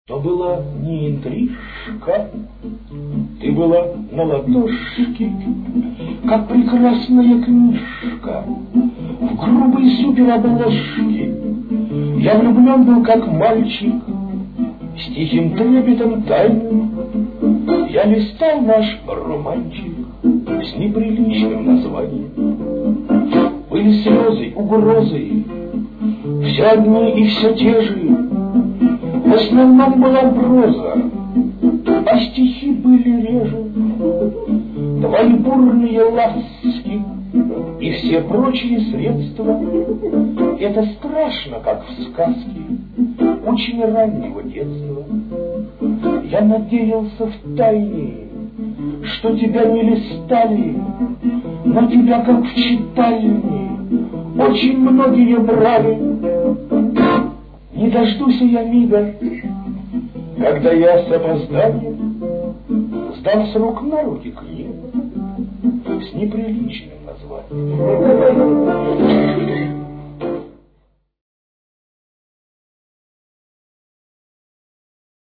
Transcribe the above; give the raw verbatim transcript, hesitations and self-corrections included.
То была не интрижка, ты была на ладошке, как прекрасная книжка в грубой суперобложке. Я влюблен был, как мальчик, с тихим трепетом тайным. Я листал наш романчик с неприличным названием. Были слезы, угрозы, все одни и все те же. В основном была проза, а стихи были реже. Твои бурные ласки и все прочие средства — это страшно, как в сказке очень раннего детства. Я надеялся в тайне, что тебя не листали, но тебя, как в читальне, очень многие брали. Не дождусь я мига, когда я с опозданием сдам с рук на руки книгу с неприличным названием.